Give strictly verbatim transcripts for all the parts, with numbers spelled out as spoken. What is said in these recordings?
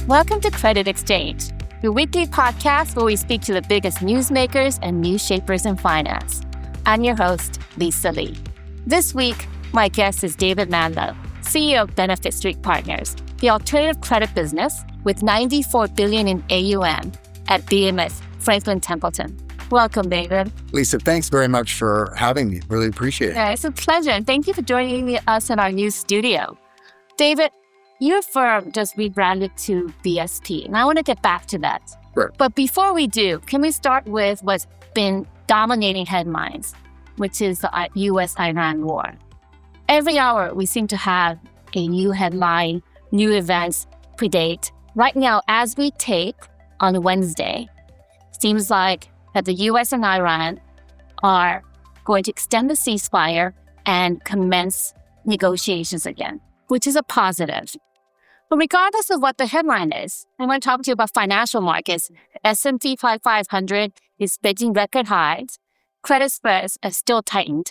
Welcome to Credit Exchange, your weekly podcast where we speak to the biggest newsmakers and news shapers in finance. I'm your host, Lisa Lee. This week, my guest is David Manlow, C E O of Benefit Street Partners, the alternative credit business with ninety-four billion dollars in A U M at B M S Franklin Templeton. Welcome, David. Lisa, thanks very much for having me. Really appreciate it. Yeah, it's a pleasure. And thank you for joining us in our new studio. David, your firm just rebranded to B S P, and I want to get back to that. Sure. But before we do, can we start with what's been dominating headlines, which is the U S Iran war? Every hour, we seem to have a new headline, new events predate. Right now, as we tape on Wednesday, seems like that the U S and Iran are going to extend the ceasefire and commence negotiations again, which is a positive. But regardless of what the headline is, I want to talk to you about financial markets. S and P five hundred is breaking record highs. Credit spreads are still tightened.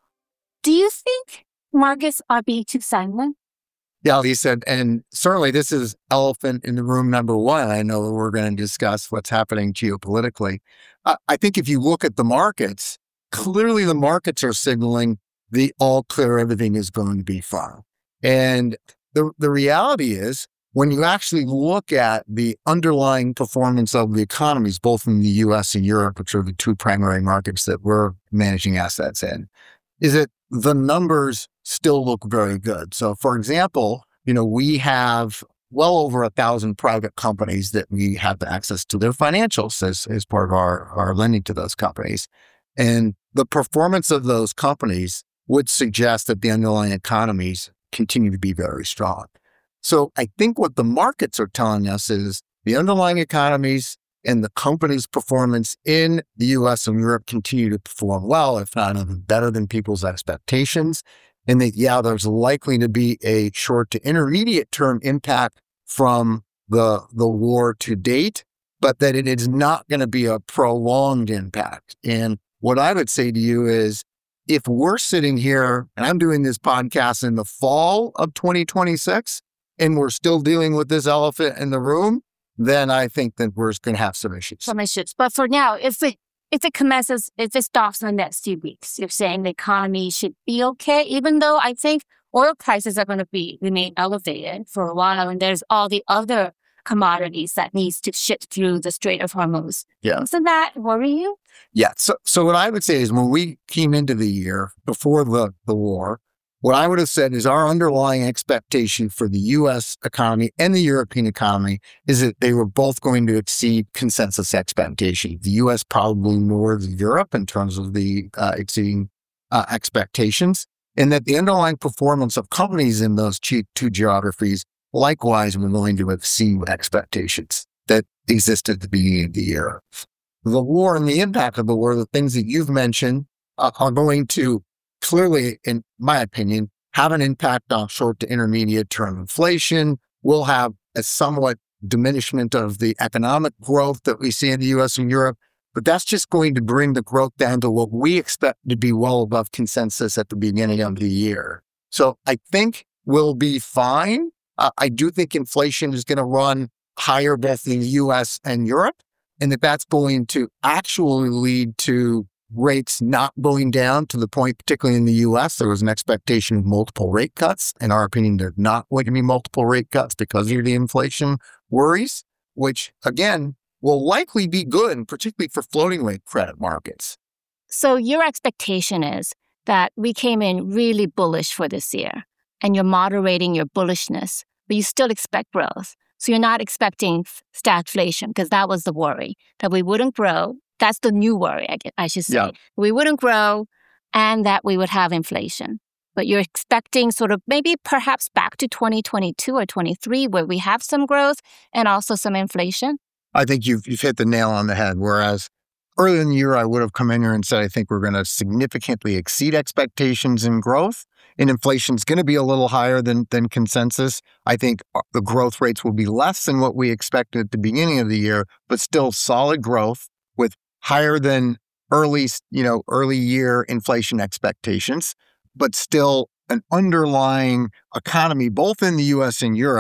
Do you think markets are being too sanguine? Yeah, Lisa, and certainly this is elephant in the room number one. I know that we're going to discuss what's happening geopolitically. Uh, I think if you look at the markets, clearly the markets are signaling the all clear, everything is going to be fine. And the, the reality is, when you actually look at the underlying performance of the economies, both in the U S and Europe, which are the two primary markets that we're managing assets in, is that the numbers still look very good. So, for example, you know, we have well over a thousand private companies that we have access to their financials as, as part of our, our lending to those companies. And the performance of those companies would suggest that the underlying economies continue to be very strong. So I think what the markets are telling us is the underlying economies and the company's performance in the U S and Europe continue to perform well, if not even better than people's expectations. And that, yeah, there's likely to be a short to intermediate term impact from the, the war to date, but that it is not going to be a prolonged impact. And what I would say to you is, if we're sitting here and I'm doing this podcast in the fall of twenty twenty-six, and we're still dealing with this elephant in the room, then I think that we're going to have some issues. Some issues. But for now, if it if it commences, if it stops in the next few weeks, you're saying the economy should be okay, even though I think oil prices are going to be remain elevated for a while, and there's all the other commodities that needs to ship through the Strait of Hormuz. Yeah. Doesn't that worry you? Yeah. So, so what I would say is when we came into the year before the, the war, what I would have said is our underlying expectation for the U S economy and the European economy is that they were both going to exceed consensus expectations. The U S probably more than Europe in terms of the uh, exceeding uh, expectations, and that the underlying performance of companies in those two, two geographies likewise were going to exceed expectations that existed at the beginning of the year. The war and the impact of the war, the things that you've mentioned, uh, are going to clearly, in my opinion, have an impact on short to intermediate term inflation. We'll have a somewhat diminishment of the economic growth that we see in the U S and Europe, but that's just going to bring the growth down to what we expect to be well above consensus at the beginning of the year. So I think we'll be fine. Uh, I do think inflation is going to run higher both in the U S and Europe, and that that's going to actually lead to rates not going down to the point, particularly in the U S, there was an expectation of multiple rate cuts. In our opinion, there's not going to be multiple rate cuts because of the inflation worries, which again, will likely be good, particularly for floating rate credit markets. So your expectation is that we came in really bullish for this year, and you're moderating your bullishness, but you still expect growth. So you're not expecting stagflation, because that was the worry, that we wouldn't grow. That's the new worry, I, guess, I should say. Yeah. We wouldn't grow and that we would have inflation. But you're expecting sort of maybe perhaps back to twenty twenty-two or twenty-three where we have some growth and also some inflation? I think you've, you've hit the nail on the head. Whereas earlier in the year, I would have come in here and said, I think we're going to significantly exceed expectations in growth, and inflation is going to be a little higher than, than consensus. I think the growth rates will be less than what we expected at the beginning of the year, but still solid growth with higher than early, you know, early year inflation expectations, but still an underlying economy, both in the U S and Europe,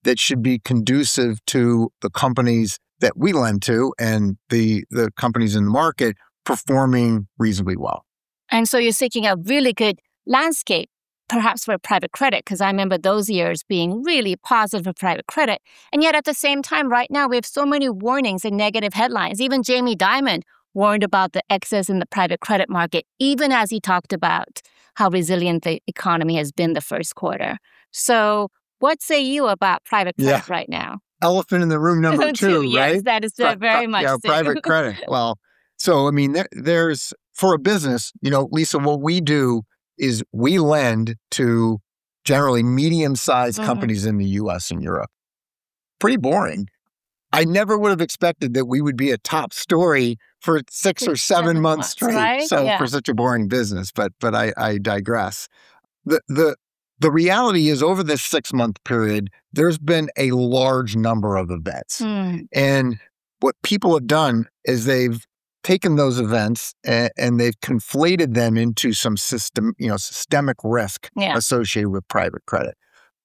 that should be conducive to the companies that we lend to and the, the companies in the market performing reasonably well. And so you're seeking a really good landscape, perhaps for private credit, because I remember those years being really positive for private credit. And yet at the same time, right now, we have so many warnings and negative headlines. Even Jamie Dimon warned about the excess in the private credit market, even as he talked about how resilient the economy has been the first quarter. So what say you about private credit yeah. right now? Elephant in the room number two, yes, right? That is uh, very much yeah, so. Private credit. Well, so, I mean, there, there's, for a business, you know, Lisa, what we do is we lend to generally medium-sized mm-hmm. companies in the U S and Europe. Pretty boring. I never would have expected that we would be a top story for six or seven, seven months straight. Right? So yeah. for such a boring business, but but I, I digress. The the the reality is, over this six-month period, there's been a large number of events. Mm. And what people have done is they've taken those events and, and they've conflated them into some system, you know, systemic risk yeah. associated with private credit.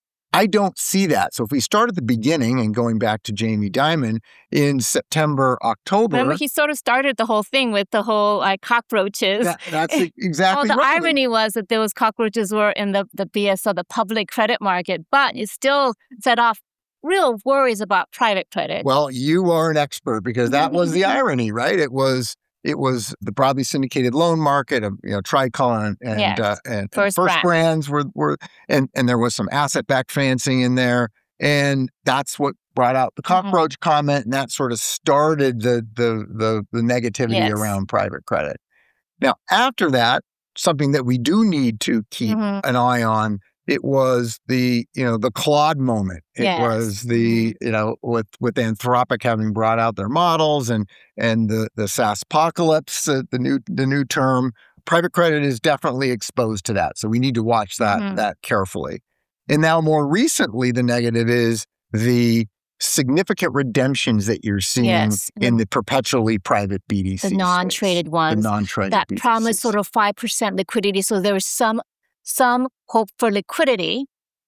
I don't see that. So if we start at the beginning and going back to Jamie Dimon in September, October. Remember, he sort of started the whole thing with the whole like cockroaches. That, that's exactly well, the right. irony was that those cockroaches were in the, the B S O, the public credit market, but it still set off real worries about private credit. Well, you are an expert because that was the irony, right? It was It was the broadly syndicated loan market of, you know, Tricolor and yes. uh, and First, First brand. Brands were were and and there was some asset-backed financing in there, and that's what brought out the cockroach mm-hmm. comment, and that sort of started the the the, the negativity yes. around private credit. Now, after that, something that we do need to keep mm-hmm. an eye on. It was the, you know, the Claude moment. It yes. was the, you know, with, with Anthropic having brought out their models and and the the SaaSpocalypse, uh, the new the new term. Private credit is definitely exposed to that, so we need to watch that mm-hmm. that carefully. And now, more recently, the negative is the significant redemptions that you're seeing yes. in the perpetually private B D C, the non-traded space. ones, the non-traded that B D Cs. promise sort of five percent liquidity. So there was some. Some hope for liquidity,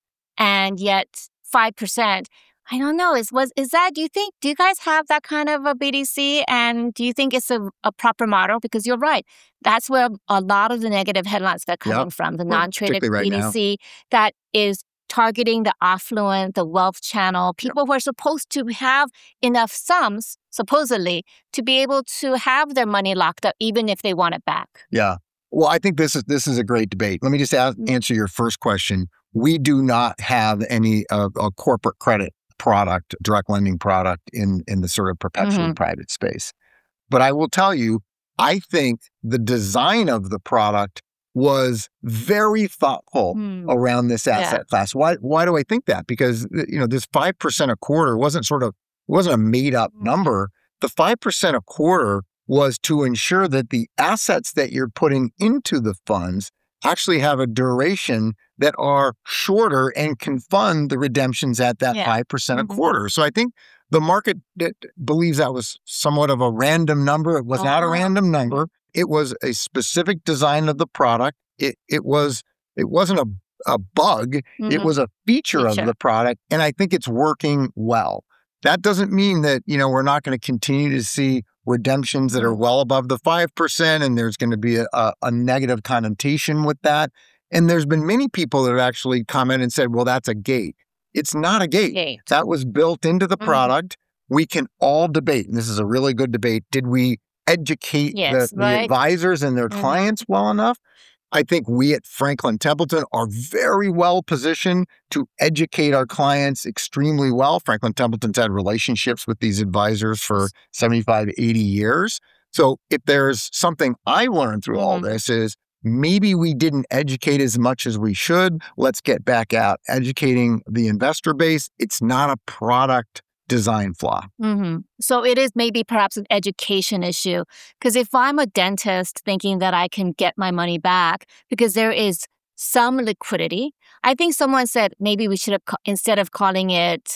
and yet five percent. I don't know. Is was is that? Do you think? Do you guys have that kind of a B D C? And do you think it's a, a proper model? Because you're right. That's where a lot of the negative headlines are coming yep. from. The well, non-traded right B D C now. that is targeting the affluent, the wealth channel, people yep. who are supposed to have enough sums, supposedly, to be able to have their money locked up, even if they want it back. Yeah. Well, I think this is this is a great debate. Let me just ask, answer your first question. We do not have any uh, a corporate credit product, direct lending product in, in the sort of perpetually mm-hmm. private space. But I will tell you, I think the design of the product was very thoughtful mm. around this asset yeah. class. Why why do I think that? Because, you know, this five percent a quarter wasn't sort of wasn't a made up mm. number. The five percent a quarter was to ensure that the assets that you're putting into the funds actually have a duration that are shorter and can fund the redemptions at that yeah. five percent mm-hmm. a quarter. So I think the market that believes that was somewhat of a random number. It was uh-huh. not a random number. It was a specific design of the product. It it was it wasn't a, a bug. Mm-hmm. It was a feature, feature of the product. And I think it's working well. That doesn't mean that, you know, we're not going to continue to see redemptions that are well above the five percent, and there's going to be a, a, a negative connotation with that. And there's been many people that have actually commented and said, well, that's a gate. It's not a gate. gate. That was built into the mm-hmm. product. We can all debate, and this is a really good debate. Did we educate yes, the, right? the advisors and their mm-hmm. clients well enough? I think we at Franklin Templeton are very well positioned to educate our clients extremely well. Franklin Templeton's had relationships with these advisors for seventy-five, eighty years. So if there's something I learned through mm-hmm. all this is maybe we didn't educate as much as we should. Let's get back out educating the investor base. It's not a product design flaw. Mm-hmm. So it is maybe perhaps an education issue. Because if I'm a dentist thinking that I can get my money back because there is some liquidity, I think someone said maybe we should have, instead of calling it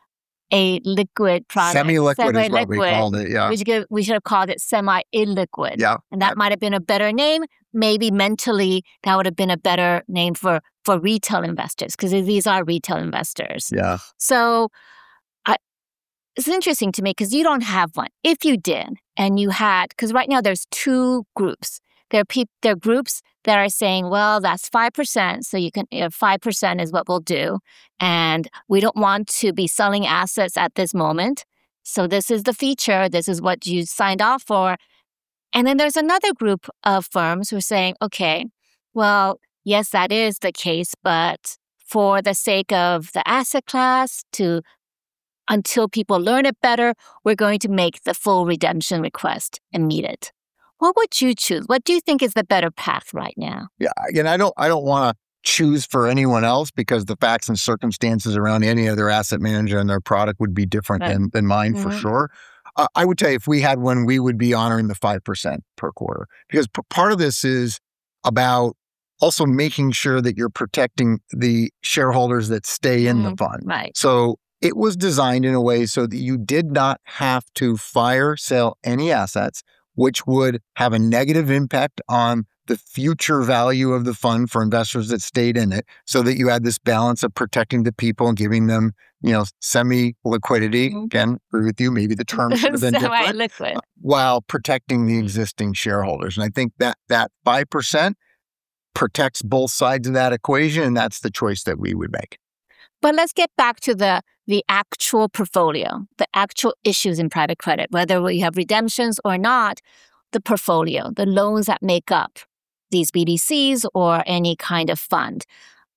a liquid product. Semi-liquid, semi-liquid is what we called it, yeah. We should, we should have called it semi-illiquid. Yeah. And that might have been a better name. Maybe mentally that would have been a better name for for retail investors, because these are retail investors. Yeah. So I, it's interesting to me because you don't have one. If you did, and you had, because right now there's two groups. There are, peop, there are groups that are saying, well, that's five percent, so you can, you know, five percent is what we'll do. And we don't want to be selling assets at this moment. So this is the feature. This is what you signed off for. And then there's another group of firms who are saying, okay, well, yes, that is the case, but for the sake of the asset class, to until people learn it better, we're going to make the full redemption request and meet it. What would you choose? What do you think is the better path right now? Yeah, again, I don't I don't want to choose for anyone else because the facts and circumstances around any other asset manager and their product would be different right. than, than mine mm-hmm. for sure. Uh, I would tell you if we had one, we would be honoring the five percent per quarter because p- part of this is about also making sure that you're protecting the shareholders that stay in mm-hmm. the fund. Right. So it was designed in a way so that you did not have to fire, sell any assets, which would have a negative impact on the future value of the fund for investors that stayed in it, so that you had this balance of protecting the people and giving them, you know, semi-liquidity. Mm-hmm. Again, agree with you, maybe the term should have been different, liquid. Uh, while protecting the existing shareholders. And I think that that five percent protects both sides of that equation, and that's the choice that we would make. But let's get back to the the actual portfolio, the actual issues in private credit, whether we have redemptions or not, the portfolio, the loans that make up these B D Cs or any kind of fund.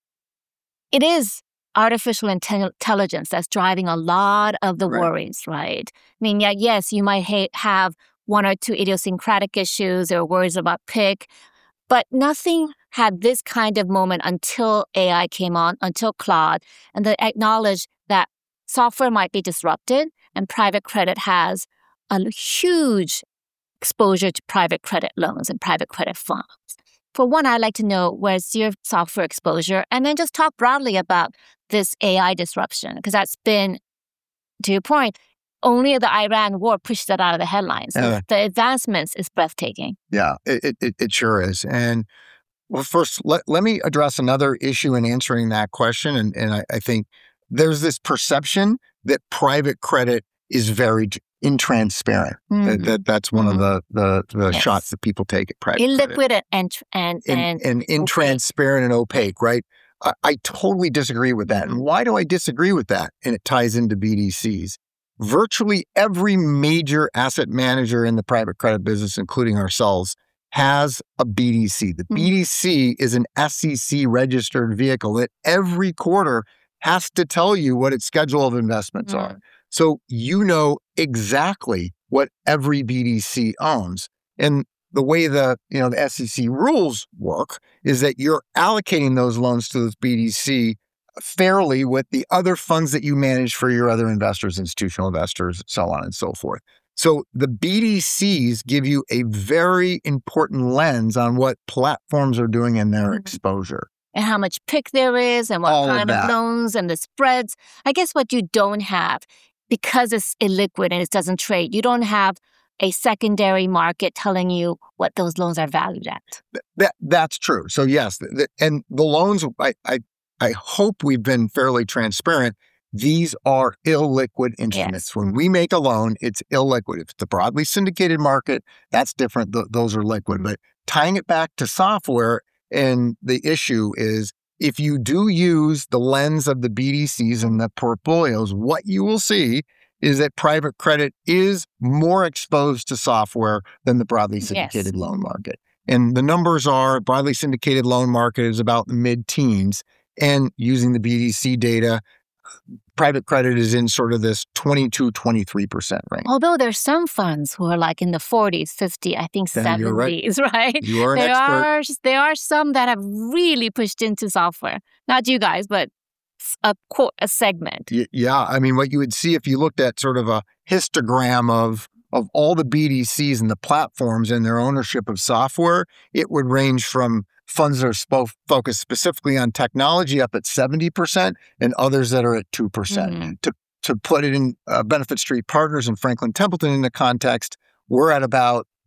It is artificial intelligence that's driving a lot of the right. worries, right? I mean, yeah, yes, you might ha- have one or two idiosyncratic issues or worries about P I C, but nothing had this kind of moment until A I came on, until Claude, and they acknowledged that software might be disrupted and private credit has a huge exposure to private credit loans and private credit funds. For one, I'd like to know where's your software exposure, and then just talk broadly about this A I disruption, because that's been, to your point, only the Iran war pushed that out of the headlines. Uh, the advancements is breathtaking. Yeah, it, it, it sure is. And well, first, let, let me address another issue in answering that question. And, and I, I think there's this perception that private credit is very intransparent. Mm-hmm. That, that That's one mm-hmm. of the, the, the yes. shots that people take at private Illiquid credit. and, and, and, and, and intransparent and opaque, right? I, I totally disagree with that. And why do I disagree with that? And it ties into B D Cs. Virtually every major asset manager in the private credit business, including ourselves, has a B D C. The mm-hmm. B D C is an S E C-registered vehicle that every quarter has to tell you what its schedule of investments mm-hmm. are. So you know exactly what every B D C owns. And the way the, you know, the S E C rules work is that you're allocating those loans to this B D C fairly with the other funds that you manage for your other investors, institutional investors, so on and so forth. So the B D Cs give you a very important lens on what platforms are doing in their mm-hmm. exposure. And how much P I C there is and what All kind of, of loans and the spreads. I guess what you don't have, because it's illiquid and it doesn't trade, you don't have a secondary market telling you what those loans are valued at. That That's true. So yes, the, and the loans, I, I I hope we've been fairly transparent. These are illiquid instruments. Yes. When we make a loan, it's illiquid. If it's the broadly syndicated market, that's different. Th- those are liquid. But tying it back to software, and the issue is if you do use the lens of the B D Cs and the portfolios, what you will see is that private credit is more exposed to software than the broadly syndicated yes. loan market. And the numbers are broadly syndicated loan market is about the mid-teens. And using the B D C data, private credit is in sort of this twenty-two, twenty-three percent range. Although there's some funds who are like in the forties, fifty, I think then seventies, right. right? You are an there expert. Are, there are some that have really pushed into software. Not you guys, but a, a segment. Yeah. I mean, what you would see if you looked at sort of a histogram of of all the B D Cs and the platforms and their ownership of software, it would range from funds that are spo- focused specifically on technology up at seventy percent and others that are at two percent. Mm-hmm. To to put it in uh, Benefit Street Partners and Franklin Templeton into context, we're at about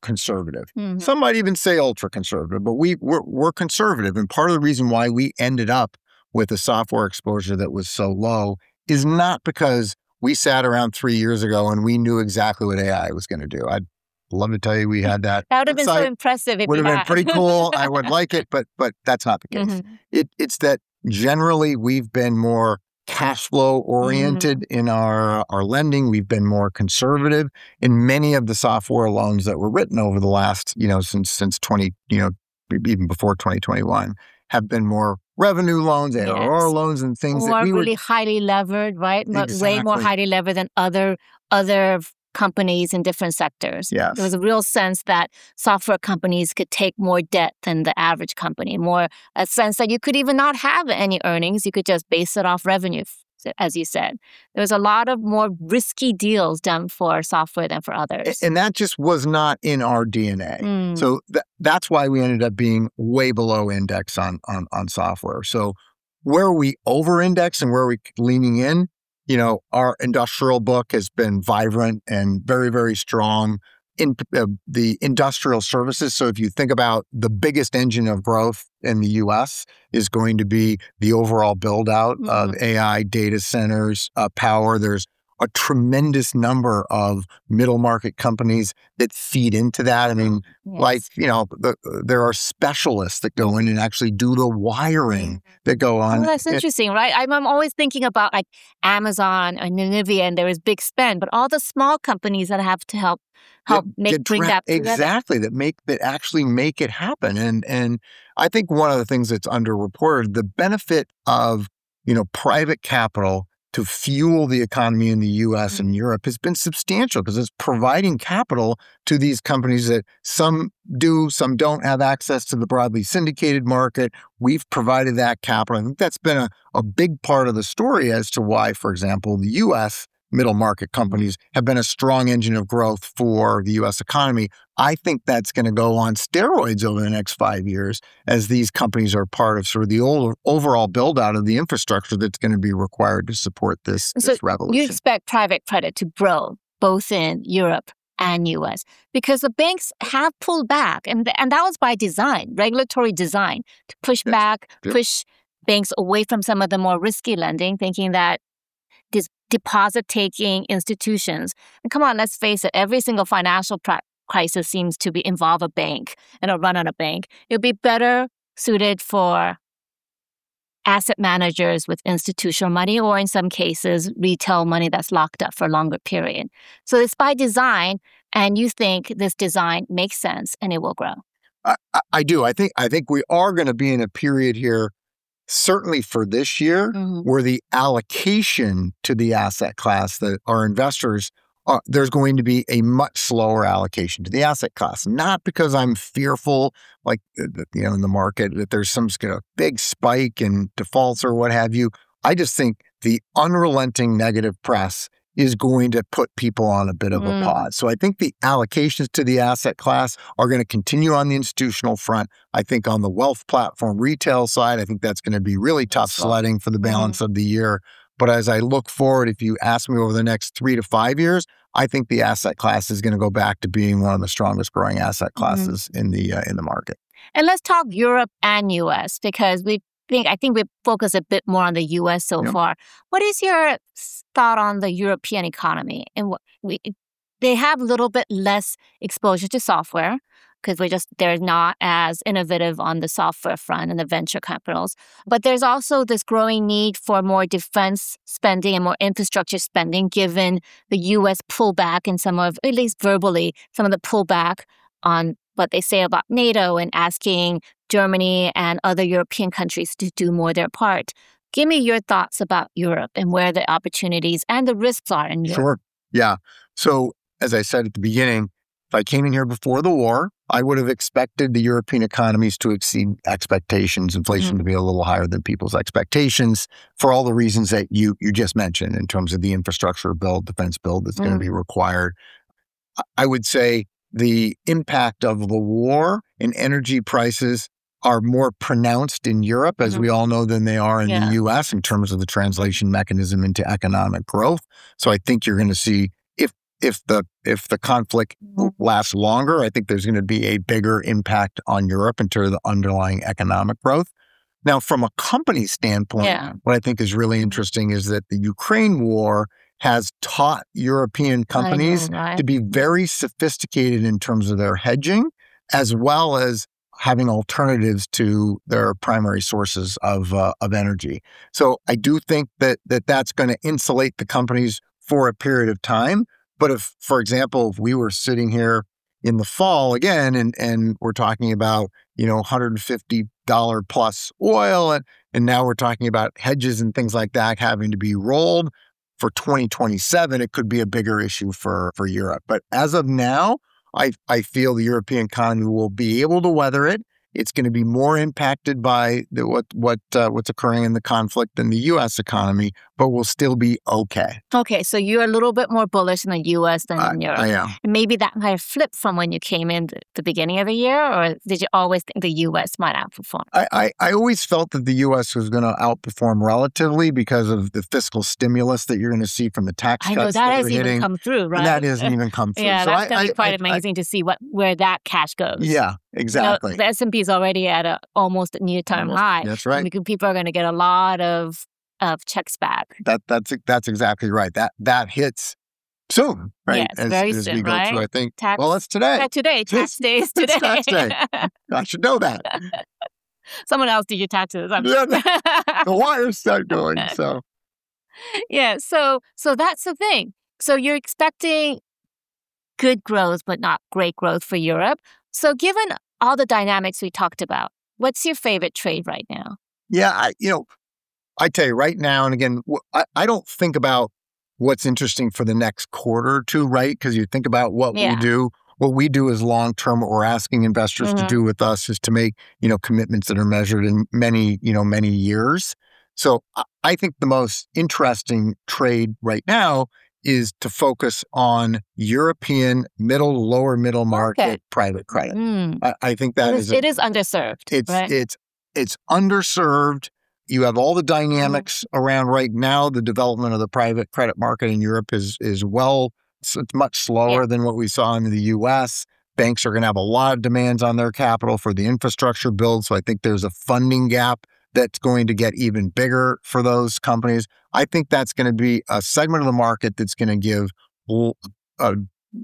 conservative. Mm-hmm. Some might even say ultra conservative, but we, we're, we're conservative. And part of the reason why we ended up with a software exposure that was so low is not because we sat around three years ago and we knew exactly what A I was going to do. I'd love to tell you we had that. That would have been so impressive if would you have had. been pretty cool. I would like it, but but that's not the case. Mm-hmm. It, it's that generally we've been more cash flow oriented mm-hmm. in our, our lending. We've been more conservative in many of the software loans that were written over the last, you know, since since twenty, you know, even before twenty twenty-one, have been more revenue loans, A R R yes. loans, and things or that we really were highly levered, right? exactly. Way more highly levered than other other companies in different sectors. Yes. There was a real sense that software companies could take more debt than the average company, more a sense that you could even not have any earnings. You could just base it off revenue, as you said. There was a lot of more risky deals done for software than for others. And that just was not in our D N A. Mm. So th- that's why we ended up being way below index on, on, on software. So where are we over index and where are we leaning in? You know, our industrial book has been vibrant and very, very strong in uh, the industrial services. So if you think about the biggest engine of growth in the U S is going to be the overall build out mm-hmm. of A I data centers, uh, power. There's a tremendous number of middle market companies that feed into that. I mean, yes. like, you know, the, there are specialists that go in and actually do the wiring that go on. Oh, that's it, interesting, right? I'm, I'm always thinking about like Amazon and Nvidia, and there is big spend, but all the small companies that have to help help that, make that bring dra- that together. Exactly, that make that actually make it happen. And and I think one of the things that's underreported, the benefit of, you know, private capital to fuel the economy in the U S and Europe has been substantial because it's providing capital to these companies that some do, some don't have access to the broadly syndicated market. We've provided that capital. I think that's been a, a big part of the story as to why, for example, the U S middle market companies have been a strong engine of growth for the U S economy. I think that's going to go on steroids over the next five years as these companies are part of sort of the old, overall build out of the infrastructure that's going to be required to support this, so this revolution. You expect private credit to grow both in Europe and U S because the banks have pulled back, and and that was by design, regulatory design, to push yes. back, yes. push banks away from some of the more risky lending, thinking that these deposit-taking institutions, and come on, let's face it, every single financial pra- crisis seems to be involve a bank and a run on a bank. It would be better suited for asset managers with institutional money, or in some cases, retail money that's locked up for a longer period. So it's by design, and you think this design makes sense and it will grow. I, I do. I think I think we are going to be in a period here, certainly for this year, mm-hmm. where the allocation to the asset class that our investors are, there's going to be a much slower allocation to the asset class. Not because I'm fearful, like, you know, in the market, that there's some you know, big spike in defaults or what have you. I just think the unrelenting negative press is going to put people on a bit of mm. a pause. So I think the allocations to the asset class are going to continue on the institutional front. I think on the wealth platform retail side, I think that's going to be really tough sledding for the balance mm. of the year. But as I look forward, if you ask me over the next three to five years, I think the asset class is going to go back to being one of the strongest growing asset classes mm. in the uh, in the market. And let's talk Europe and U S because we think I think we focus a bit more on the U S so yep. far. What is your thought on the European economy? And what we they have a little bit less exposure to software because we just they're not as innovative on the software front and the venture capitals. But there's also this growing need for more defense spending and more infrastructure spending, given the U S pullback and some of, at least verbally, some of the pullback on what they say about NATO and asking Germany and other European countries to do more their part. Give me your thoughts about Europe and where the opportunities and the risks are in Europe. Sure. Yeah. So as I said at the beginning, if I came in here before the war, I would have expected the European economies to exceed expectations, inflation mm-hmm. to be a little higher than people's expectations for all the reasons that you you just mentioned in terms of the infrastructure build, defense build that's mm-hmm. going to be required. I would say the impact of the war and energy prices are more pronounced in Europe, as mm-hmm. we all know, than they are in yeah. the U S in terms of the translation mechanism into economic growth. So I think you're going to see, if if the if the conflict lasts longer, I think there's going to be a bigger impact on Europe in terms of the underlying economic growth. Now, from a company standpoint, Yeah. what I think is really interesting is that the Ukraine war has taught European companies I know, right? to be very sophisticated in terms of their hedging, as well as having alternatives to their primary sources of uh, of energy. So I do think that, that that's going to insulate the companies for a period of time. But if, for example, if we were sitting here in the fall again, and, and we're talking about, you know, one hundred fifty dollars plus oil, and, and now we're talking about hedges and things like that having to be rolled for twenty twenty-seven, it could be a bigger issue for, for Europe. But as of now, I, I feel the European economy will be able to weather it. It's going to be more impacted by the, what what uh, what's occurring in the conflict than the U S economy, but we'll still be okay. Okay, so you're a little bit more bullish in the U S than I, in Europe. I am. And maybe that might have flipped from when you came in the, the beginning of the year, or did you always think the U S might outperform? I, I, I always felt that the U S was going to outperform relatively because of the fiscal stimulus that you're going to see from the tax I cuts know that, that hasn't are even hitting. come through, right? And that hasn't even come through. Yeah, So that's I- going to be I- quite I- I- amazing to see what where that cash goes. Yeah, exactly. You know, the S and P is already at a almost near-term Almost- high. That's right. Because people are going to get a lot of of checks back. That that's that's exactly right. That that hits soon, right? Yes, very soon, we go right? through, I think. Tax- well, it's today. Yeah, today, tax day is today. It's tax day. I should know that. Someone else did your taxes. I'm Yeah, the wires start going. So yeah, so so that's the thing. So you're expecting good growth, but not great growth for Europe. So given all the dynamics we talked about, what's your favorite trade right now? yeah, I you know, I tell you right now, and again, wh- I, I don't think about what's interesting for the next quarter or two, right? Because you think about what Yeah. we do. What we do is long term. What we're asking investors to Mhm. do with us is to make, you know, commitments that are measured in many, you know, many years. So I- I think the most interesting trade right now is to focus on European middle, lower middle market Okay. private credit. Mm. I, I think that It is is, a- it is underserved, it's right? it's it's underserved. You have all the dynamics around right now. The development of the private credit market in Europe is is well, it's it's much slower Yeah. than what we saw in the U S. Banks are going to have a lot of demands on their capital for the infrastructure build. So I think there's a funding gap that's going to get even bigger for those companies. I think that's going to be a segment of the market that's going to give l- a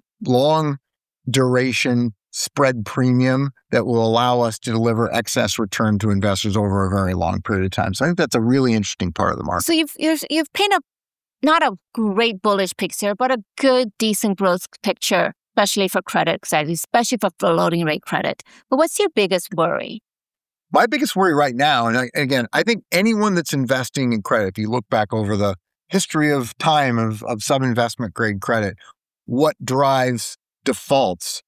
long duration spread premium that will allow us to deliver excess return to investors over a very long period of time. So I think that's a really interesting part of the market. So you've you've, you've painted not a great bullish picture, but a good, decent growth picture, especially for credit, especially for floating rate credit. But what's your biggest worry? My biggest worry right now, and I, again, I think anyone that's investing in credit, if you look back over the history of time of, of sub-investment grade credit, what drives defaults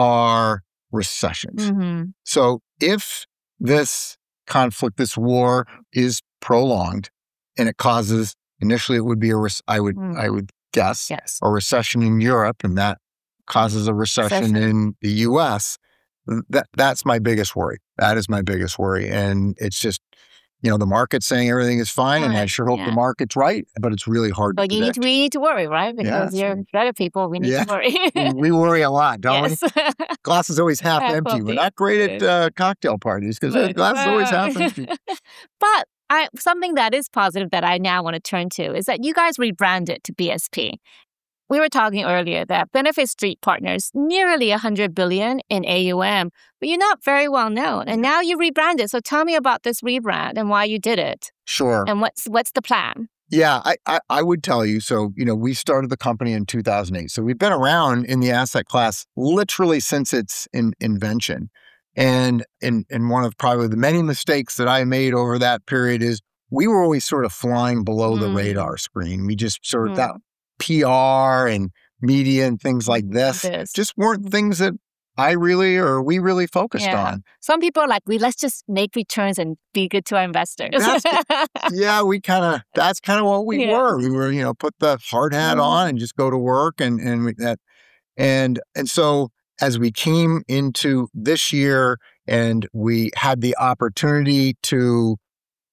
are recessions. Mm-hmm. So if this conflict, this war is prolonged and it causes, initially it would be a, rec- I would, Mm. I would guess, Yes. a recession in Europe, and that causes a recession Recession. in the U S, that that's my biggest worry. That is my biggest worry. And it's just, you know, the market's saying everything is fine, and I Fine, sure hope yeah. the market's right, but it's really hard But to you need predict. to, we need to worry, right? Because that's you're right. credit people, we need Yeah. to worry. we worry a lot, don't yes. we? Glass is always half, Half empty. We're empty. not great at uh, cocktail parties because the Right. glass is always half Wow. empty. But I, something that is positive that I now want to turn to is that you guys rebranded to B S P. We were talking earlier that Benefit Street Partners nearly one hundred billion in A U M, but you're not very well known. And now you rebranded. So tell me about this rebrand and why you did it. Sure. And what's what's the plan? Yeah, I, I, I would tell you. So, you know, we started the company in two thousand eight. So we've been around in the asset class literally since its in, invention. And in, in one of probably the many mistakes that I made over that period is we were always sort of flying below the Mm. radar screen. We just sort of Mm. that P R and media and things like this This. just weren't things that I really or we really focused Yeah. on. Some people are like, we let's just make returns and be good to our investors. That's Yeah, we kind of, that's kind of what we Yeah. were. We were, you know, put the hard hat Mhm. on and just go to work. And, and we, that, and, and so as we came into this year and we had the opportunity to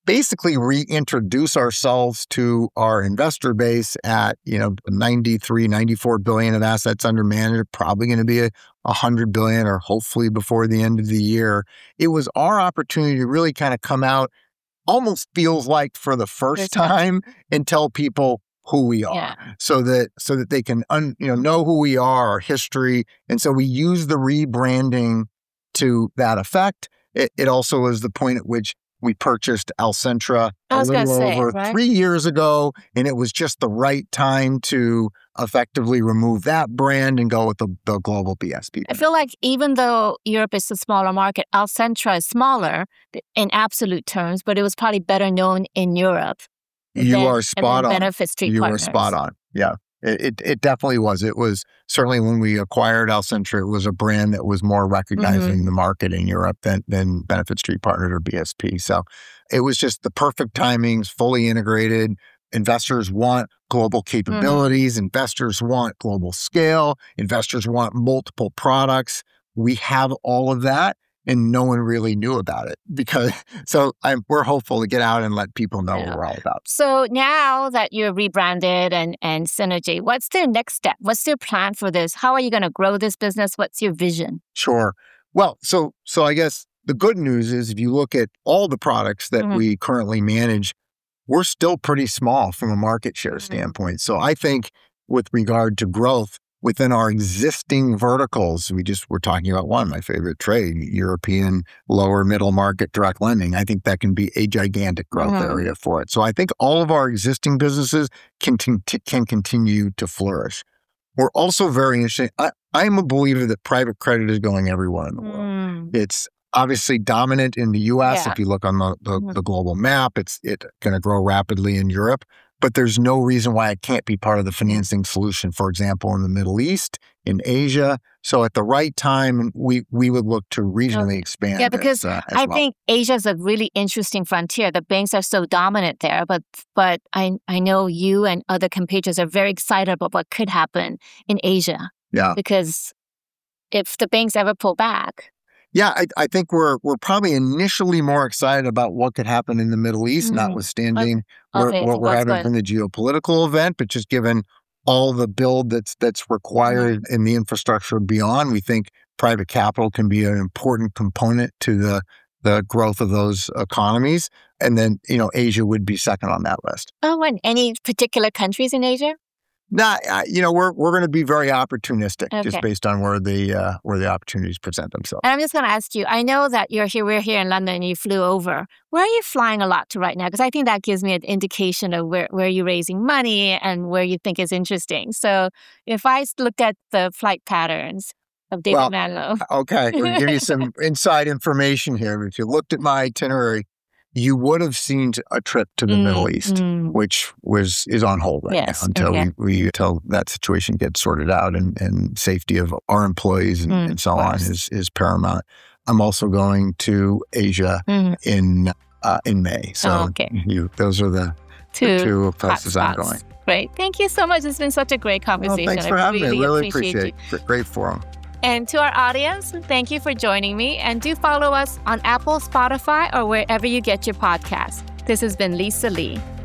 basically reintroduce ourselves to our investor base at, you know, ninety-three, ninety-four billion of assets under management, probably going to be a one hundred billion or hopefully before the end of the year. It was our opportunity to really kind of come out, almost feels like for the first time, and tell people who we are, yeah. so that so that they can un, you know know who we are, our history. And so we use the rebranding to that effect. It, it also was the point at which we purchased Alcentra a little say, over right? three years ago, and it was just the right time to effectively remove that brand and go with the, the global B S P brand. I feel like even though Europe is a smaller market, Alcentra is smaller in absolute terms, but it was probably better known in Europe. You than, are spot on. Benefit Street you Partners. were spot on. Yeah, it, it it definitely was. It was certainly when we acquired Alcentra, it was a brand that was more recognizing mm-hmm. the market in Europe than than Benefit Street Partners or B S P. So it was just the perfect timings, fully integrated. Investors want global capabilities. Mm-hmm. Investors want global scale. Investors want multiple products. We have all of that. And no one really knew about it because, so I'm, we're hopeful to get out and let people know yeah. what we're all about. So now that you're rebranded and, and Synergy, what's the next step? What's your plan for this? How are you going to grow this business? What's your vision? Sure. Well, so, so I guess the good news is if you look at all the products that mm-hmm. we currently manage, we're still pretty small from a market share mm-hmm. standpoint. So I think with regard to growth, within our existing verticals, we just were talking about one, my favorite trade, European lower middle market direct lending. I think that can be a gigantic growth mm-hmm. area for it. So I think all of our existing businesses can, can, can continue to flourish. We're also very interested. I, I'm a believer that private credit is going everywhere in the world. Mm. It's obviously dominant in the U S. Yeah. If you look on the, the, mm-hmm. the global map, it's it going to grow rapidly in Europe. But there's no reason why it can't be part of the financing solution, for example, in the Middle East, in Asia. So at the right time, we, we would look to regionally expand. Yeah, because as, uh, as I well. think Asia is a really interesting frontier. The banks are so dominant there, but but I, I know you and other compatriots are very excited about what could happen in Asia. Yeah. Because if the banks ever pull back... Yeah, I, I think we're we're probably initially more excited about what could happen in the Middle East, mm-hmm. notwithstanding okay, what we're having good. from the geopolitical event, but just given all the build that's that's required mm-hmm. in the infrastructure beyond, we think private capital can be an important component to the the growth of those economies. And then, you know, Asia would be second on that list. Oh, and any particular countries in Asia? Nah, you know, we're we're going to be very opportunistic, okay. just based on where the uh, where the opportunities present themselves. And I'm just going to ask you. I know that you're here. We're here in London, and you flew over. Where are you flying a lot to right now? Because I think that gives me an indication of where where you're raising money and where you think is interesting. So if I look at the flight patterns of David well, Manlow, okay, we'll give you some inside information here. If you looked at my itinerary, you would have seen a trip to the mm, Middle East, mm. which was is on hold right yes, now until okay. we, we until that situation gets sorted out, and, and safety of our employees and, mm, and so on is is paramount. I'm also going to Asia mm. in uh, in May, so oh, okay. you, those are the two, the two places I'm going. Great, thank you so much. It's been such a great conversation. Well, thanks for I having really me. Really appreciate, appreciate it. Great forum. And to our audience, thank you for joining me. And do follow us on Apple, Spotify, or wherever you get your podcasts. This has been Lisa Lee.